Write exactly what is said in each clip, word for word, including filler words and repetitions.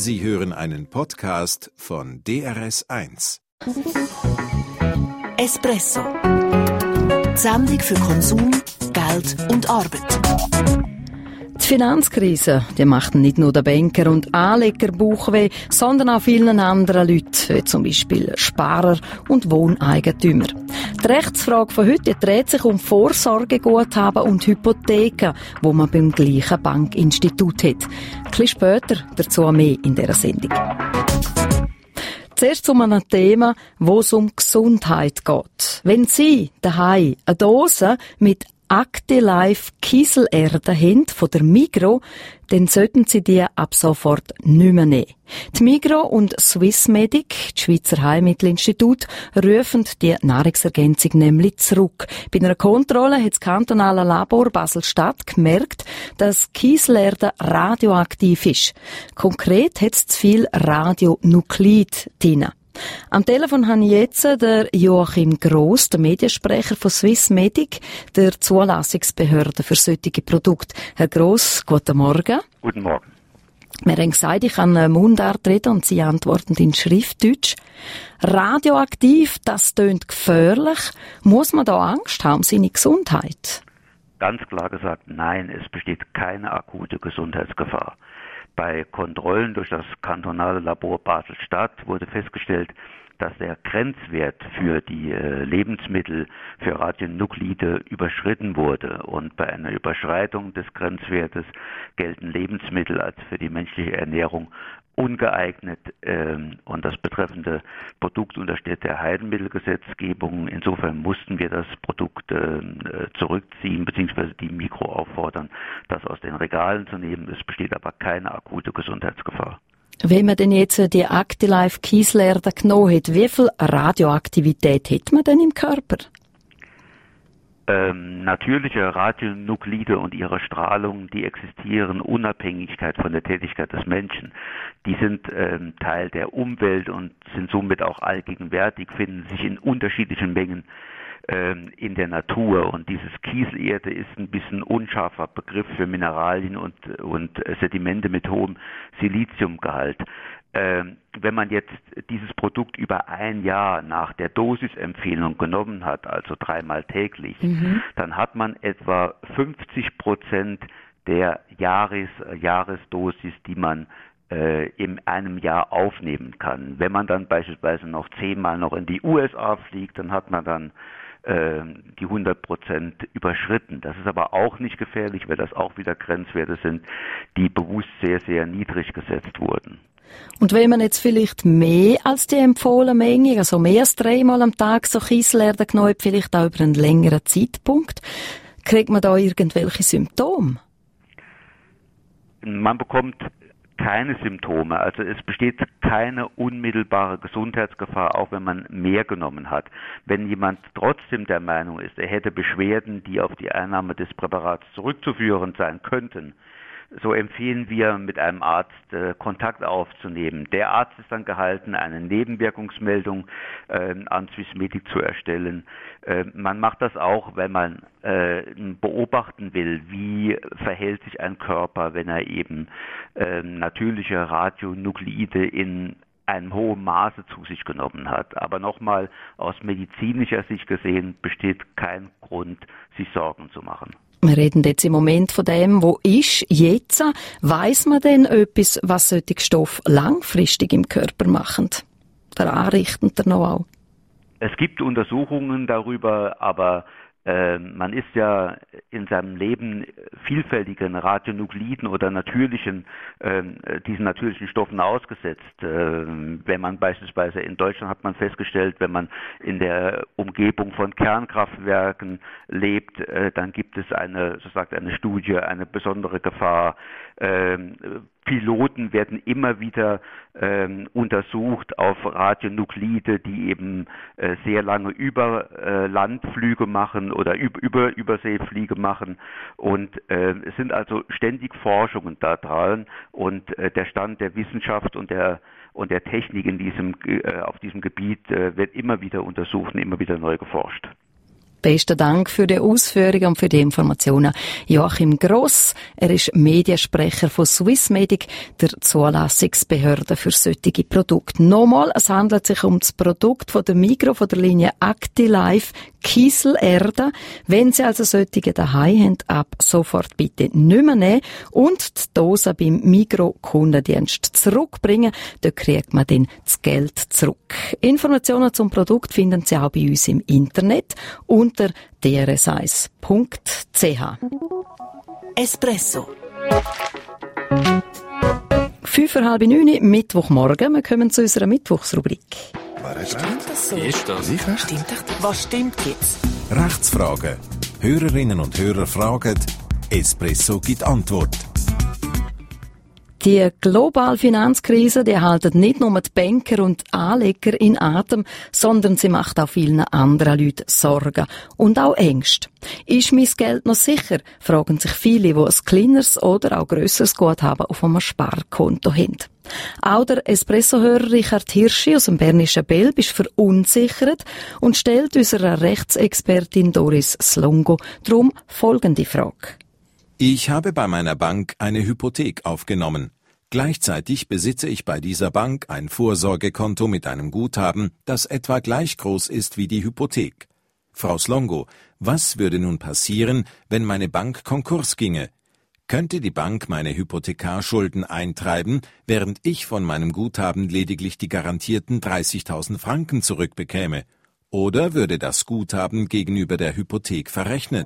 Sie hören einen Podcast von D R S eins. Espresso. Die Sendung für Konsum, Geld und Arbeit. Die Finanzkrise, die macht nicht nur den Banker und Anleger Bauchweh, sondern auch vielen anderen Leuten, wie zum Beispiel Sparer und Wohneigentümer. Die Rechtsfrage von heute dreht sich um Vorsorgeguthaben und Hypotheken, wo man beim gleichen Bankinstitut hat. Ein bisschen später dazu mehr in dieser Sendung. Zuerst zu einem Thema, wo es um Gesundheit geht. Wenn Sie daheim eine Dose mit Actilife Kieselerde haben von der Migros, dann sollten Sie die ab sofort nicht mehr nehmen. Die Migros und Swissmedic, das Schweizer Heilmittelinstitut, rufen die Nahrungsergänzung nämlich zurück. Bei einer Kontrolle hat das kantonale Labor Basel-Stadt gemerkt, dass Kieselerde radioaktiv ist. Konkret hat es zu viel Radionuklid drin. Am Telefon habe ich jetzt den Joachim Gross, der Mediensprecher von Swissmedic, der Zulassungsbehörde für solche Produkte. Herr Gross, guten Morgen. Guten Morgen. Wir haben gesagt, ich kann Mundart reden und Sie antworten in Schriftdeutsch. Radioaktiv, das tönt gefährlich. Muss man da Angst haben um seine Gesundheit? Ganz klar gesagt, nein, es besteht keine akute Gesundheitsgefahr. Bei Kontrollen durch das kantonale Labor Basel-Stadt wurde festgestellt, dass der Grenzwert für die äh, Lebensmittel für Radionuklide überschritten wurde. Und bei einer Überschreitung des Grenzwertes gelten Lebensmittel als für die menschliche Ernährung ungeeignet. Ähm, und das betreffende Produkt untersteht der Heilmittelgesetzgebung. Insofern mussten wir das Produkt äh, zurückziehen bzw. die Migros auffordern, das aus den Regalen zu nehmen. Es besteht aber keine akute Gesundheitsgefahr. Wenn man denn jetzt die Actilife Kieselerde genommen hat, wie viel Radioaktivität hat man denn im Körper? Ähm, natürliche Radionuklide und ihre Strahlung, die existieren Unabhängigkeit von der Tätigkeit des Menschen. Die sind ähm, Teil der Umwelt und sind somit auch allgegenwärtig, finden sich in unterschiedlichen Mengen ähm, in der Natur. Und dieses Kieselerde ist ein bisschen unscharfer Begriff für Mineralien und, und Sedimente mit hohem Siliziumgehalt. Ähm, wenn man jetzt dieses Produkt über ein Jahr nach der Dosisempfehlung genommen hat, also dreimal täglich, mhm. dann hat man etwa fünfzig Prozent der Jahres, Jahresdosis, die man äh, in einem Jahr aufnehmen kann. Wenn man dann beispielsweise noch zehnmal noch in die U S A fliegt, dann hat man dann äh, die hundert Prozent überschritten. Das ist aber auch nicht gefährlich, weil das auch wieder Grenzwerte sind, die bewusst sehr, sehr niedrig gesetzt wurden. Und wenn man jetzt vielleicht mehr als die empfohlene Menge, also mehr als dreimal am Tag so Kieselerde genommen hat, vielleicht auch über einen längeren Zeitpunkt, kriegt man da irgendwelche Symptome? Man bekommt keine Symptome, also es besteht keine unmittelbare Gesundheitsgefahr, auch wenn man mehr genommen hat. Wenn jemand trotzdem der Meinung ist, er hätte Beschwerden, die auf die Einnahme des Präparats zurückzuführen sein könnten, so empfehlen wir, mit einem Arzt äh, Kontakt aufzunehmen. Der Arzt ist dann gehalten, eine Nebenwirkungsmeldung äh, an Swissmedic zu erstellen. Äh, man macht das auch, wenn man äh, beobachten will, wie verhält sich ein Körper, wenn er eben äh, natürliche Radionuklide in einem hohen Maße zu sich genommen hat. Aber nochmal, aus medizinischer Sicht gesehen, besteht kein Grund, sich Sorgen zu machen. Wir reden jetzt im Moment von dem, wo ist jetzt. Weiss man denn etwas, was solche Stoffe langfristig im Körper machen? Der anrichten der noch auch? Es gibt Untersuchungen darüber, aber äh, man ist ja in seinem Leben vielfältigen Radionukliden oder natürlichen, äh, diesen natürlichen Stoffen ausgesetzt. Äh, wenn man beispielsweise in Deutschland hat man festgestellt, wenn man in der Umgebung von Kernkraftwerken lebt, äh, dann gibt es eine, so sagt eine Studie, eine besondere Gefahr. Äh, Piloten werden immer wieder ähm, untersucht auf Radionuklide, die eben äh, sehr lange über äh, Landflüge machen oder über, über Überseeflüge machen. Und äh, es sind also ständig Forschungen da dran und äh, der Stand der Wissenschaft und der und der Technik in diesem äh, auf diesem Gebiet äh, wird immer wieder untersucht und immer wieder neu geforscht. Besten Dank für die Ausführungen und für die Informationen. Joachim Gross, er ist Mediensprecher von Swissmedic, der Zulassungsbehörde für solche Produkte. Nochmal, es handelt sich um das Produkt von der Migros, von der Linie Actilife Kieselerde. Wenn Sie also solche daheim haben, ab sofort bitte nicht mehr nehmen und die Dose beim Migros Kundendienst zurückbringen. Dort kriegt man dann das Geld zurück. Informationen zum Produkt finden Sie auch bei uns im Internet unter d r s eins punkt c h. Espresso. Fünf vor halb neun, Mittwochmorgen. Wir kommen zu unserer Mittwochsrubrik. Stimmt das so? Ist das? Stimmt das? Was stimmt jetzt? Rechtsfragen. Hörerinnen und Hörer fragen, Espresso gibt Antwort. Die globale Finanzkrise, die halten nicht nur die Banker und Anleger in Atem, sondern sie macht auch vielen anderen Leuten Sorgen und auch Ängste. Ist mein Geld noch sicher? Fragen sich viele, die ein kleineres oder auch grösseres Guthaben auf einem Sparkonto haben. Auch der Espresso-Hörer Richard Hirschi aus dem Bernischen Belb ist verunsichert und stellt unserer Rechtsexpertin Doris Slongo darum folgende Frage. Ich habe bei meiner Bank eine Hypothek aufgenommen. Gleichzeitig besitze ich bei dieser Bank ein Vorsorgekonto mit einem Guthaben, das etwa gleich groß ist wie die Hypothek. Frau Slongo, was würde nun passieren, wenn meine Bank Konkurs ginge? Könnte die Bank meine Hypothekarschulden eintreiben, während ich von meinem Guthaben lediglich die garantierten dreißigtausend Franken zurückbekäme? Oder würde das Guthaben gegenüber der Hypothek verrechnet?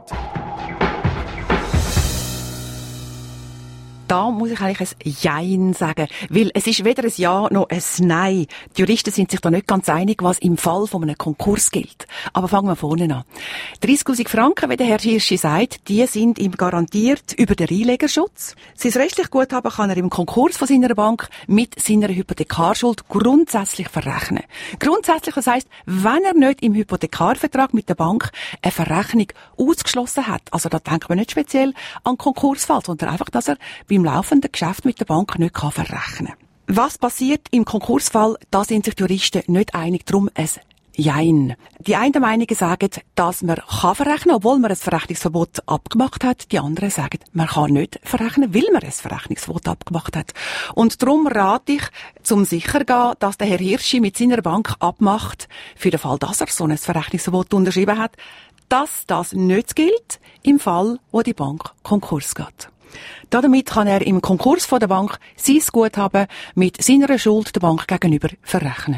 Da muss ich eigentlich ein Jein sagen, weil es ist weder ein Ja noch ein Nein. Die Juristen sind sich da nicht ganz einig, was im Fall von einem Konkurs gilt. Aber fangen wir vorne an. dreißigtausend Franken, wie der Herr Hirschi sagt, die sind ihm garantiert über den Einlegerschutz. Sein rechtliches Guthaben kann er im Konkurs von seiner Bank mit seiner Hypothekarschuld grundsätzlich verrechnen. Grundsätzlich, das heisst, wenn er nicht im Hypothekarvertrag mit der Bank eine Verrechnung ausgeschlossen hat, also da denkt man nicht speziell an Konkursfall, sondern einfach, dass er beim laufenden Geschäft mit der Bank nicht kann verrechnen kann. Was passiert im Konkursfall? Da sind sich die Juristen nicht einig, darum ein Jein. Die einen Meinungen sagen, dass man kann verrechnen, obwohl man ein Verrechnungsverbot abgemacht hat. Die anderen sagen, man kann nicht verrechnen, weil man ein Verrechnungsverbot abgemacht hat. Und darum rate ich, zum sicher gehen, dass der Herr Hirschi mit seiner Bank abmacht, für den Fall, dass er so ein Verrechnungsverbot unterschrieben hat, dass das nicht gilt im Fall, wo die Bank Konkurs geht. Damit kann er im Konkurs von der Bank sein Guthaben mit seiner Schuld der Bank gegenüber verrechnen.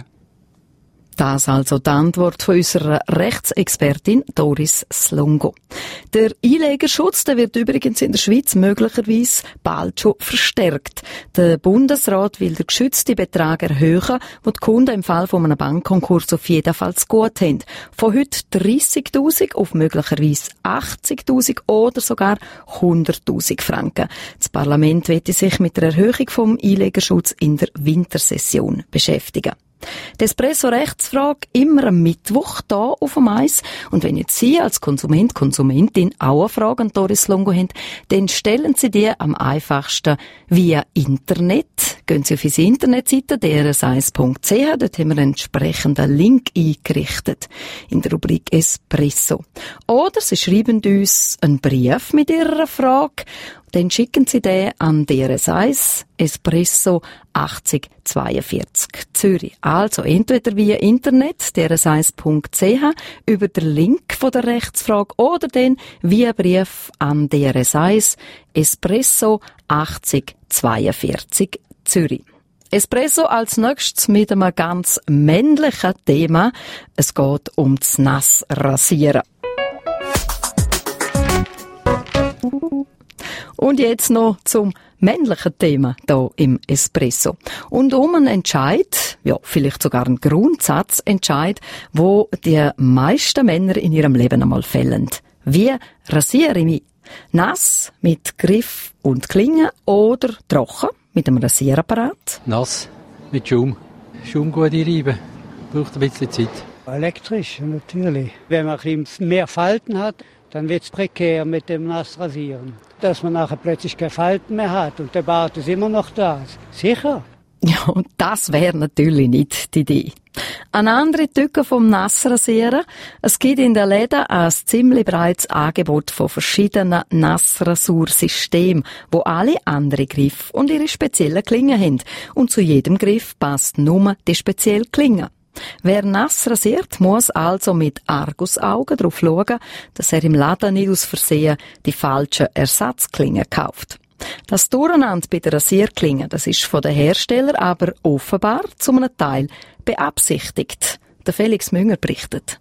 Das also die Antwort von unserer Rechtsexpertin Doris Slongo. Der Einlegerschutz, der wird übrigens in der Schweiz möglicherweise bald schon verstärkt. Der Bundesrat will den geschützten Betrag erhöhen, den die Kunden im Fall von einem Bankkonkurs auf jeden Fall zu gut haben. Von heute dreissigtausend auf möglicherweise achtzigtausend oder sogar hunderttausend Franken. Das Parlament wird sich mit der Erhöhung vom Einlegerschutz in der Wintersession beschäftigen. Die Espresso-Rechtsfrage immer am Mittwoch da auf dem Eis. Und wenn jetzt Sie als Konsument, Konsumentin auch eine Frage an Doris Longo haben, dann stellen Sie die am einfachsten via Internet. Gehen Sie auf unsere Internetseite d r s eins punkt c h. Dort haben wir einen entsprechenden Link eingerichtet in der Rubrik Espresso. Oder Sie schreiben uns einen Brief mit Ihrer Frage. Dann schicken Sie den an D R S eins Espresso achtzig zweiundvierzig Zürich. Also entweder via Internet d r s eins punkt c h über den Link von der Rechtsfrage oder dann via Brief an D R S eins Espresso achtzig zweiundvierzig Zürich. Espresso als nächstes mit einem ganz männlichen Thema. Es geht um das Nassrasieren. Und jetzt noch zum männlichen Thema hier im Espresso. Und um einen Entscheid, ja, vielleicht sogar einen Grundsatzentscheid, wo die meisten Männer in ihrem Leben einmal fällen. Wie rasiere ich mich? Nass, mit Griff und Klinge oder trocken, mit einem Rasierapparat? Nass, mit Schaum. Schaum gut einreiben. Braucht ein bisschen Zeit. Elektrisch, natürlich. Wenn man ein bisschen mehr Falten hat, dann wird es prekär mit dem Nassrasieren. Dass man nachher plötzlich keine Falten mehr hat und der Bart ist immer noch da. Sicher. Ja, und das wäre natürlich nicht die Idee. Eine andere Tücke vom Nassrasieren. Es gibt in der Läden ein ziemlich breites Angebot von verschiedenen Nassrasursystemen, wo alle andere Griffe und ihre speziellen Klingen haben. Und zu jedem Griff passt nur die spezielle Klinge. Wer nass rasiert, muss also mit Argusaugen darauf schauen, dass er im Laden nicht aus Versehen die falschen Ersatzklingen kauft. Das Durcheinander bei der Rasierklinge, das ist von den Herstellern aber offenbar zu einem Teil beabsichtigt. Der Felix Münger berichtet.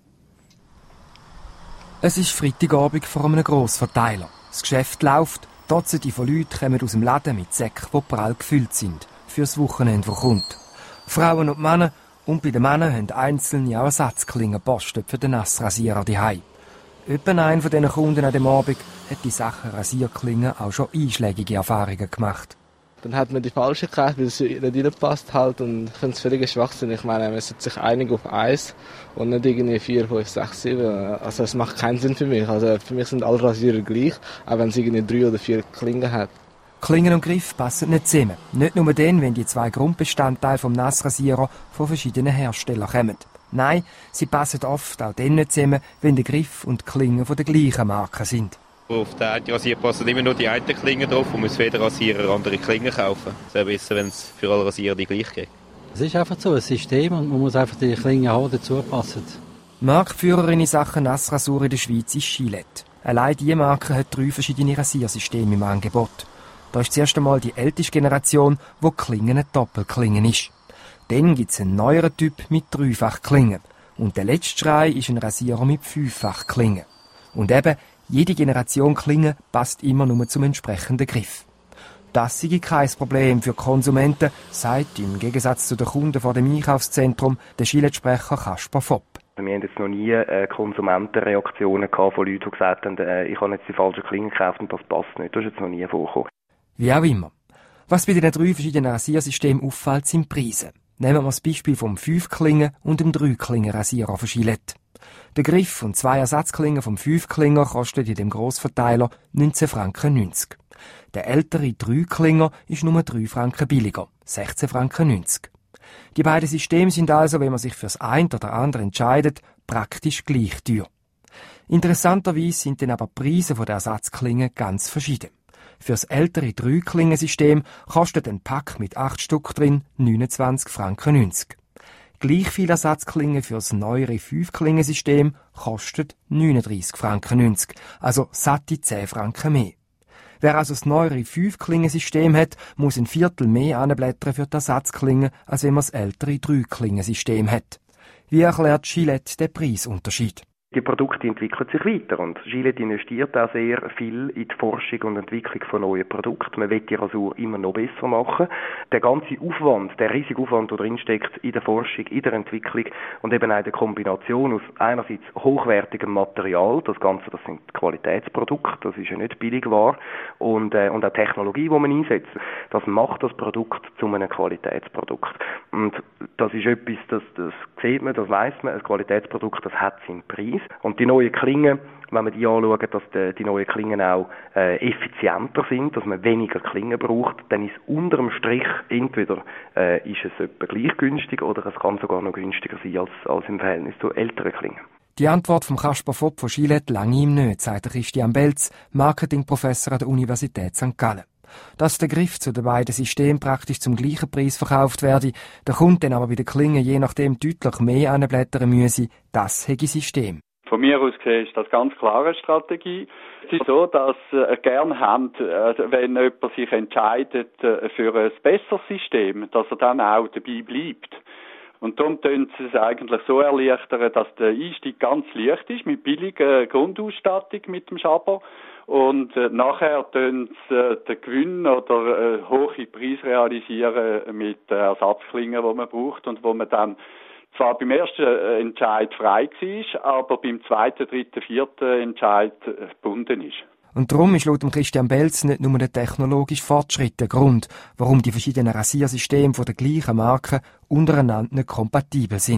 Es ist Freitagabend vor einem Grossverteiler. Das Geschäft läuft, Dutzende von Leuten kommen aus dem Laden mit Säcken, die prall gefüllt sind, fürs Wochenende, das kommt. Frauen und Männer, und bei den Männern haben einzelne auch Ersatzklingen gebastelt für den Nassrasierer daheim. Etwa einer von diesen Kunden an dem Abend hat die Sache Rasierklingen auch schon einschlägige Erfahrungen gemacht. Dann hat man die falsche gekauft, weil es nicht reinpasst halt, und ich finde es völlig Schwachsinn. Ich meine, man sollte sich einig auf eins und nicht irgendwie vier, fünf, sechs, sieben. Also es macht keinen Sinn für mich. Also für mich sind alle Rasierer gleich, auch wenn es irgendwie drei oder vier Klingen hat. Klingen und Griff passen nicht zusammen. Nicht nur dann, wenn die zwei Grundbestandteile vom Nassrasierer von verschiedenen Herstellern kommen. Nein, sie passen oft auch dann nicht zusammen, wenn der Griff und die Klingen von der gleichen Marke sind. Auf den einen Rasierer passen immer nur die eine Klinge drauf und muss jeder Rasierer andere Klingen kaufen. Es wäre besser, wenn es für alle Rasierer die gleiche gibt. Es ist einfach so ein System und man muss einfach die Klingen haben, dazu passen. Marktführerin in Sachen Nassrasur in der Schweiz ist Gillette. Allein diese Marke hat drei verschiedene Rasiersysteme im Angebot. Da ist zuerst einmal die älteste Generation, wo die Klinge eine Doppelklinge ist. Dann gibt es einen neueren Typ mit Dreifachklingen. Und der letzte Schrei ist ein Rasierer mit Fünffachklingen. Und eben, jede Generation Klinge passt immer nur zum entsprechenden Griff. Das sei kein Problem für Konsumenten, sagt im Gegensatz zu den Kunden vor dem Einkaufszentrum der Gillette-Sprecher Kasper Fopp. Wir haben jetzt noch nie äh, Konsumentenreaktionen gehabt von Leuten, die gesagt haben, äh, ich habe jetzt die falsche Klinge gekauft und das passt nicht. Das ist jetzt noch nie vorgekommen. Wie auch immer. Was bei den drei verschiedenen Rasiersystemen auffällt, sind Preise. Nehmen wir das Beispiel vom fünf-Klingen- und dem drei-Klingen-Rasierer von Gillette. Der Griff und zwei Ersatzklingen vom fünf-Klinger kosten in dem Grossverteiler neunzehn Franken neunzig. Der ältere drei-Klinger ist nur drei Franken billiger, sechzehn Franken neunzig. Die beiden Systeme sind also, wenn man sich fürs eine oder andere entscheidet, praktisch gleich teuer. Interessanterweise sind dann aber die Preise der Ersatzklingen ganz verschieden. Für das ältere drei-Klingen-System kostet ein Pack mit acht Stück drin neunundzwanzig Franken neunzig. Gleich viel Ersatzklingen für das neuere fünf-Klingen-System kostet neununddreissig Franken neunzig, also satte zehn Franken mehr. Wer also das neuere fünf-Klingen-System hat, muss ein Viertel mehr anblättern für die Ersatzklingen, als wenn man das ältere drei-Klingen-System hat. Wie erklärt Gillette den Preisunterschied? Die Produkte entwickeln sich weiter und Gillette investiert auch sehr viel in die Forschung und Entwicklung von neuen Produkten. Man will die Rasur immer noch besser machen. Der ganze Aufwand, der riesige Aufwand, der drinsteckt in der Forschung, in der Entwicklung und eben auch in der Kombination aus einerseits hochwertigem Material, das Ganze, das sind Qualitätsprodukte, das ist ja nicht Billigware, und, äh, und auch Technologie, die man einsetzt, das macht das Produkt zu einem Qualitätsprodukt. Und das ist etwas, das, das sieht man, das weiss man, ein Qualitätsprodukt, das hat seinen Preis. Und die neuen Klingen, wenn man die anschaut, dass die, die neuen Klingen auch äh, effizienter sind, dass man weniger Klingen braucht, dann ist unter dem Strich entweder äh, ist es etwa gleich günstig oder es kann sogar noch günstiger sein als, als im Verhältnis zu älteren Klingen. Die Antwort vom Kasper Fopp von Gillette lange ihm nicht, sagt Christian Belz, Marketingprofessor an der Universität Sankt Gallen. Dass der Griff zu den beiden Systemen praktisch zum gleichen Preis verkauft werde, der Kunde dann aber bei den Klingen je nachdem deutlich mehr anblättern müsse, das hätte System. Von mir aus gesehen ist das ganz klare Strategie. Es ist so, dass äh, gerne haben, äh, wenn jemand sich entscheidet äh, für ein besseres System, dass er dann auch dabei bleibt. Und darum tun sie es eigentlich so erleichtern, dass der Einstieg ganz leicht ist, mit billiger Grundausstattung mit dem Schaber. Und äh, nachher tun sie äh, den Gewinn oder äh, hohe Preise realisieren mit äh, Ersatzklingen, die man braucht und wo man dann zwar beim ersten Entscheid frei war, aber beim zweiten, dritten, vierten Entscheid gebunden ist. Und darum ist laut Christian Belz nicht nur der technologische Fortschritt der Grund, warum die verschiedenen Rasiersysteme von der gleichen Marke untereinander nicht kompatibel sind.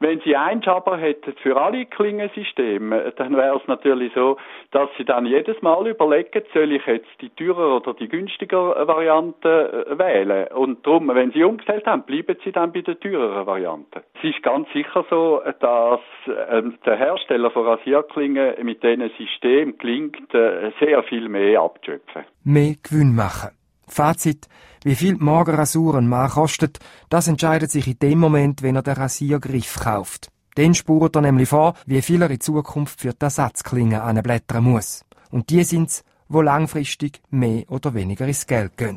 Wenn Sie einen Schaber hätten für alle Klingensysteme, dann wäre es natürlich so, dass Sie dann jedes Mal überlegen, soll ich jetzt die teurere oder die günstigere Variante wählen. Und darum, wenn Sie umgestellt haben, bleiben Sie dann bei der teureren Variante. Es ist ganz sicher so, dass äh, der Hersteller von Rasierklingen mit diesem System gelingt, äh, sehr viel mehr abzuschöpfen. Mehr Gewinn machen. Fazit: Wie viel die Morgenrasur ein Mann kostet, das entscheidet sich in dem Moment, wenn er den Rasiergriff kauft. Dann spürt er nämlich vor, wie viel er in Zukunft für die Ersatzklinge anblättern muss. Und die sind's, wo langfristig mehr oder weniger ins Geld gehen.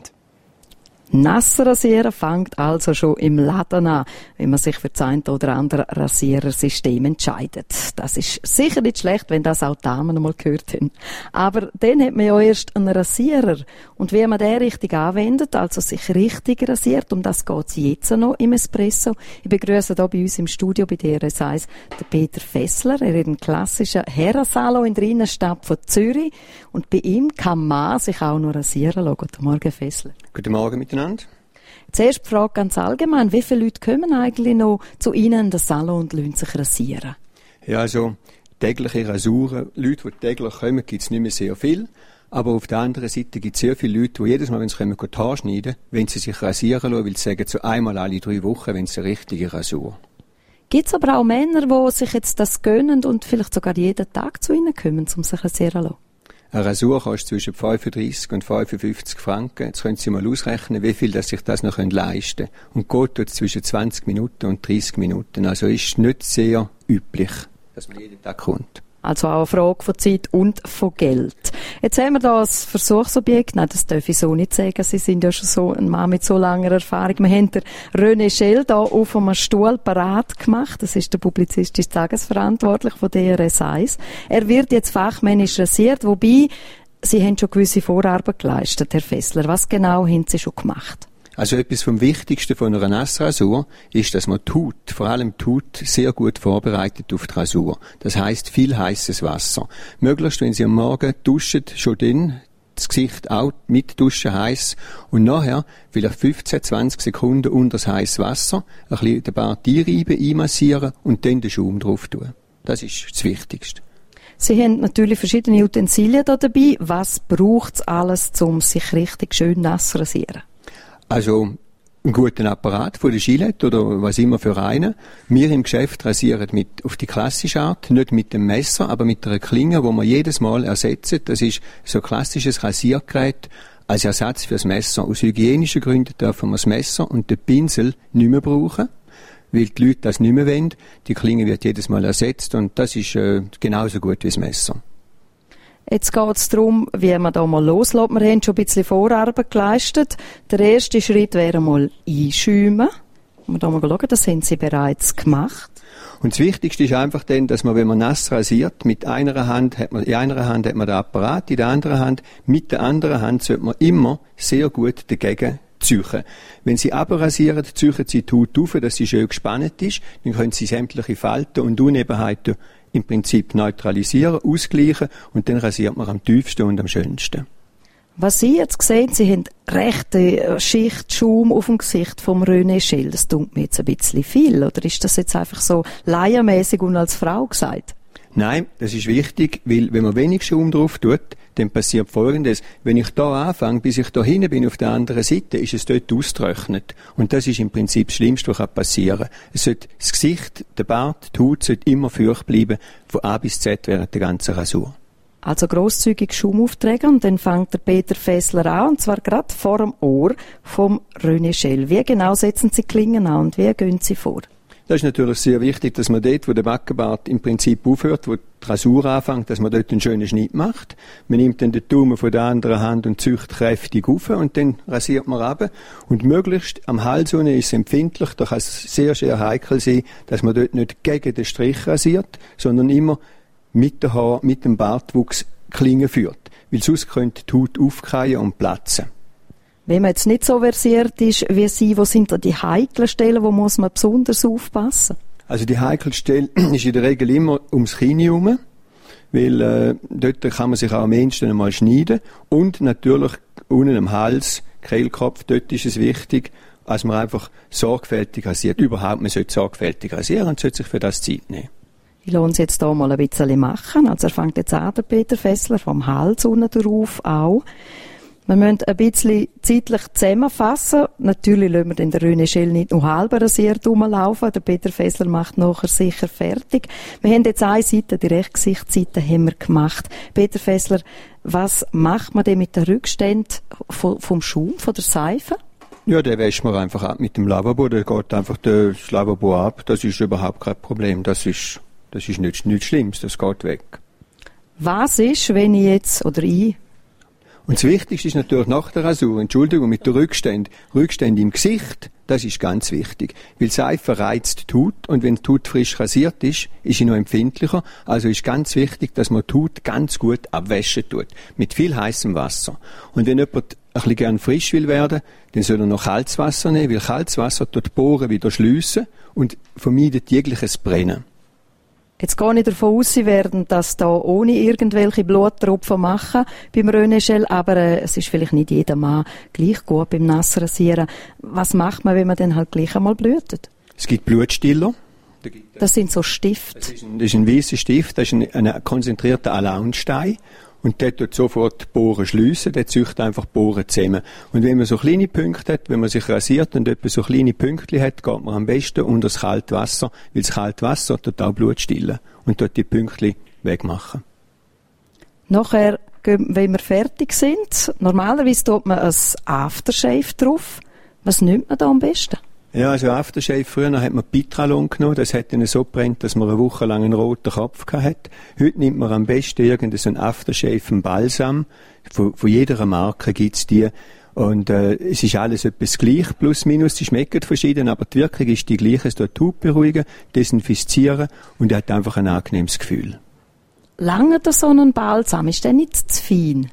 Nasser rasieren fängt also schon im Laden an, wenn man sich für das eine oder andere Rasierersystem entscheidet. Das ist sicher nicht schlecht, wenn das auch die Damen einmal gehört haben. Aber dann hat man ja erst einen Rasierer. Und wie man den richtig anwendet, also sich richtig rasiert, um das geht es jetzt noch im Espresso. Ich begrüße hier bei uns im Studio bei D R S eins den Peter Fessler. Er ist ein klassischer Herrensalon in der Innenstadt von Zürich. Und bei ihm kann man sich auch noch rasieren lassen. Guten Morgen, Fessler. Guten Morgen miteinander. Zuerst die Frage ganz allgemein. Wie viele Leute kommen eigentlich noch zu Ihnen in den Salon und lassen sich rasieren? Ja, also tägliche Rasuren, Leute, die täglich kommen, gibt es nicht mehr sehr viel. Aber auf der anderen Seite gibt es sehr viele Leute, die jedes Mal, wenn sie kommen, die Haare schneiden, wenn sie sich rasieren lassen, weil sie sagen, so einmal alle drei Wochen, wenn sie eine richtige Rasur. Gibt es aber auch Männer, die sich jetzt das gönnen und vielleicht sogar jeden Tag zu Ihnen kommen, um sich rasieren zu lassen? Eine Rasur kostet zwischen fünfunddreissig und fünfundfünfzig Franken. Jetzt können Sie mal ausrechnen, wie viel dass sich das noch leisten können. Und geht dort zwischen zwanzig Minuten und dreißig Minuten. Also ist nicht sehr üblich, dass man jeden Tag kommt. Also auch eine Frage von Zeit und von Geld. Jetzt haben wir da ein Versuchsobjekt. Nein, das darf ich so nicht sagen. Sie sind ja schon so ein Mann mit so langer Erfahrung. Wir haben den René Schell da auf einem Stuhl parat gemacht. Das ist der publizistische Tagesverantwortliche von D R S eins. Er wird jetzt fachmännisch rasiert, wobei Sie haben schon gewisse Vorarbeit geleistet, Herr Fessler. Was genau haben Sie schon gemacht? Also etwas vom Wichtigsten von einer Nassrasur ist, dass man die Haut, vor allem die Haut, sehr gut vorbereitet auf die Rasur. Das heisst, viel heißes Wasser. Möglichst, wenn Sie am Morgen duschen, schon dann das Gesicht auch mit Duschen heiß und nachher vielleicht fünfzehn, zwanzig Sekunden unter das heißes Wasser, ein bisschen den Bart einreiben, einmassieren und dann den Schaum drauf tun. Das ist das Wichtigste. Sie haben natürlich verschiedene Utensilien da dabei. Was braucht es alles, um sich richtig schön nass zu rasieren? Also, einen guten Apparat von der Gillette oder was immer für einen. Wir im Geschäft rasieren mit, auf die klassische Art, nicht mit dem Messer, aber mit einer Klinge, die wir jedes Mal ersetzen. Das ist so ein klassisches Rasiergerät als Ersatz für das Messer. Aus hygienischen Gründen dürfen wir das Messer und den Pinsel nicht mehr brauchen, weil die Leute das nicht mehr wollen. Die Klinge wird jedes Mal ersetzt und das ist äh, genauso gut wie das Messer. Jetzt geht es darum, wie man da mal loslässt. Wir haben schon ein bisschen Vorarbeit geleistet. Der erste Schritt wäre mal einschäumen. Wir da mal schauen, das haben Sie bereits gemacht. Und das Wichtigste ist einfach dann, dass man, wenn man nass rasiert, mit einer Hand hat man, in einer Hand hat man den Apparat, in der anderen Hand, mit der anderen Hand sollte man immer sehr gut dagegen ziehen. Wenn Sie aber rasieren, ziehen Sie die Haut auf, dass sie schön gespannt ist, dann können Sie sämtliche Falten und Unebenheiten im Prinzip neutralisieren, ausgleichen und dann rasiert man am tiefsten und am schönsten. Was Sie jetzt sehen, Sie haben rechte Schicht Schaum auf dem Gesicht vom René Schell. Das tut mir jetzt ein bisschen viel, oder ist das jetzt einfach so laienmässig und als Frau gesagt? Nein, das ist wichtig, weil wenn man wenig Schaum drauf tut, dann passiert Folgendes. Wenn ich da anfange, bis ich da hinten bin auf der anderen Seite, ist es dort ausgetrocknet. Und das ist im Prinzip das Schlimmste, was passieren kann. Es sollte, das Gesicht, der Bart, die Haut sollte immer feucht bleiben, von A bis Z während der ganzen Rasur. Also grosszügig Schaum auftragen und dann fängt der Peter Fessler an, und zwar gerade vor dem Ohr vom René Schell. Wie genau setzen Sie die Klingen an und wie gehen Sie vor? Das ist natürlich sehr wichtig, dass man dort, wo der Backenbart im Prinzip aufhört, wo die Rasur anfängt, dass man dort einen schönen Schnitt macht. Man nimmt dann den Daumen von der anderen Hand und zieht kräftig auf und dann rasiert man runter. Und möglichst am Hals ist es empfindlich, da kann es sehr, sehr heikel sein, dass man dort nicht gegen den Strich rasiert, sondern immer mit dem Haar, mit dem Bartwuchs Klingen führt. Weil sonst könnte die Haut aufgehen und platzen. Wenn man jetzt nicht so versiert ist wie Sie, wo sind da die heiklen Stellen, wo muss man besonders aufpassen? Also die heikle Stelle ist in der Regel immer ums Kinn herum, weil äh, dort kann man sich auch am ehesten einmal schneiden. Und natürlich unten am Hals, Kehlkopf, dort ist es wichtig. als man einfach sorgfältig rasiert. Überhaupt, man sollte sorgfältig rasieren und sollte sich für das Zeit nehmen. Ich lohne es jetzt hier mal ein bisschen machen. Also er fängt jetzt an, der Peter Fessler, vom Hals unten drauf auch. Wir müssen ein bisschen zeitlich zusammenfassen. Natürlich lassen wir den René Schell nicht nur halb rasiert rumlaufen. Der Peter Fessler macht nachher sicher fertig. Wir haben jetzt eine Seite, die Rechtsgesichtsseite haben wir gemacht. Peter Fessler, was macht man denn mit den Rückständen vom Schaum, von der Seife? Ja, den wäscht man einfach ab mit dem Lavabo. Der geht einfach das Lavabo ab. Das ist überhaupt kein Problem. Das ist, das ist nichts, nichts Schlimmes. Das geht weg. Was ist, wenn ich jetzt, oder ich, und das Wichtigste ist natürlich nach der Rasur, Entschuldigung, mit der Rückstände, Rückstände im Gesicht, das ist ganz wichtig. Weil Seife reizt die Haut und wenn die Haut frisch rasiert ist, ist sie noch empfindlicher. Also ist ganz wichtig, dass man die Haut ganz gut abwaschen tut. Mit viel heißem Wasser. Und wenn jemand ein bisschen gern frisch will werden, dann soll er noch kaltes Wasser nehmen, weil kaltes Wasser tut die Poren wieder schliessen und vermeidet jegliches Brennen. Jetzt gehe ich davon aus, Sie werden das da ohne irgendwelche Bluttropfen machen beim René Schell, aber äh, es ist vielleicht nicht jeder Mann gleich gut beim Nassrasieren. Was macht man, wenn man dann halt gleich einmal blutet? Es gibt Blutstiller. Das sind so Stifte. Das ist ein, das ist ein weißer Stift, das ist ein, ein konzentrierter Alaunstein. Und der tut sofort die Poren schliessen, der züchtet einfach die Poren zusammen. Und wenn man so kleine Punkte hat, wenn man sich rasiert und etwa so kleine Pünktchen hat, geht man am besten unter das kalte Wasser, weil das kalte Wasser tut auch Blut stillen und tut die Pünktchen wegmachen. Nachher, wenn wir fertig sind, normalerweise tut man ein Aftershave drauf. Was nimmt man da am besten? Ja, also Aftershave, früher hat man Pitralon genommen, das hat dann so gebrannt, dass man eine Woche lang einen roten Kopf hatte. Heute nimmt man am besten irgendeinen Aftershave, einen Balsam. Von, von jeder Marke gibt's die. Und äh, es ist alles etwas gleich, plus minus, die schmecken verschieden, aber die Wirkung ist die gleiche. Es tut die Haut beruhigen, desinfizieren und hat einfach ein angenehmes Gefühl. Lange so einen Balsam, ist der nicht zu fein?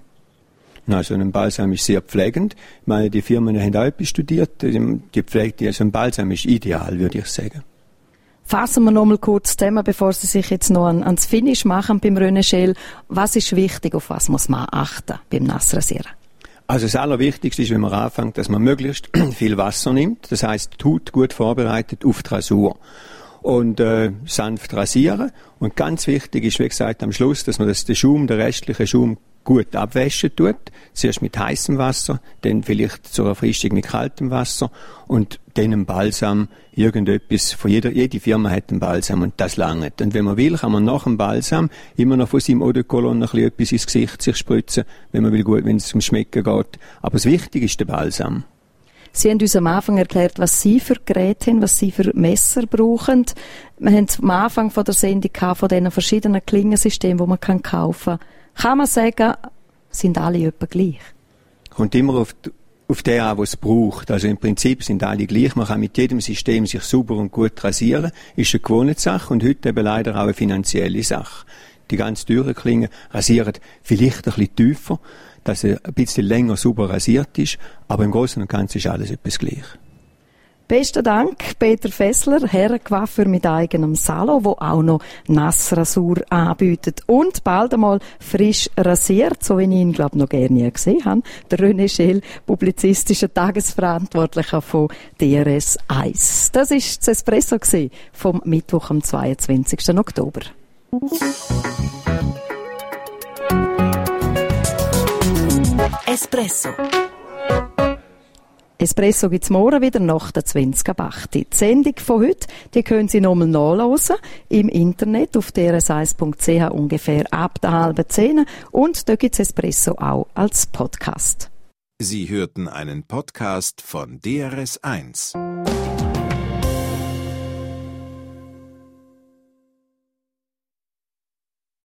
Na, so ein Balsam ist sehr pflegend. Ich meine, die Firmen haben auch etwas studiert. Die Pflege, also ein Balsam ist ideal, würde ich sagen. Fassen wir noch mal kurz zusammen, bevor Sie sich jetzt noch an, ans Finish machen beim René Schell. Was ist wichtig, auf was muss man achten beim Nassrasieren? Also das Allerwichtigste ist, wenn man anfängt, dass man möglichst viel Wasser nimmt. Das heisst, die Haut gut vorbereitet auf die Rasur. Und äh, sanft rasieren. Und ganz wichtig ist, wie gesagt, am Schluss, dass man das, den Schaum, den restlichen Schaum, gut abwaschen tut. Zuerst mit heißem Wasser, dann vielleicht zur Erfrischung mit kaltem Wasser und dann ein Balsam, irgendetwas, von jeder, jede Firma hat einen Balsam und das langt. Und wenn man will, kann man nach dem Balsam immer noch von seinem Eau de Cologne ein bisschen etwas ins Gesicht sich spritzen, wenn man will gut, wenn es ums Schmecken geht. Aber das Wichtige ist der Balsam. Sie haben uns am Anfang erklärt, was Sie für Geräte haben, was Sie für Messer brauchen. Wir haben am Anfang von der Sendung gehabt, von diesen verschiedenen Klingensystemen, die man kaufen kann. Kann man sagen, sind alle etwa gleich? Kommt immer auf, die, auf den an, was es braucht. Also im Prinzip sind alle gleich. Man kann mit jedem System sich sauber und gut rasieren. Ist eine Gewohnheitssache und heute eben leider auch eine finanzielle Sache. Die ganz teuren Klingen rasieren vielleicht ein bisschen tiefer, dass er ein bisschen länger sauber rasiert ist, aber im Großen und Ganzen ist alles etwas gleich. Besten Dank, Peter Fessler, Herrencoiffeur mit eigenem Salon, wo auch noch Nassrasur anbietet und bald einmal frisch rasiert, so wie ich ihn, glaube ich, noch gerne gesehen habe. Der René Schell, publizistischer Tagesverantwortlicher von D R S eins. Das war das Espresso vom Mittwoch am zweiundzwanzigsten Oktober. Espresso. Espresso gibt's morgen wieder nach der zwanzig ab acht. Die Sendung von heute, die können Sie nochmal nachlesen im Internet auf d r s eins punkt c h ungefähr ab der halben zehn und da gibt's Espresso auch als Podcast. Sie hörten einen Podcast von D R S eins.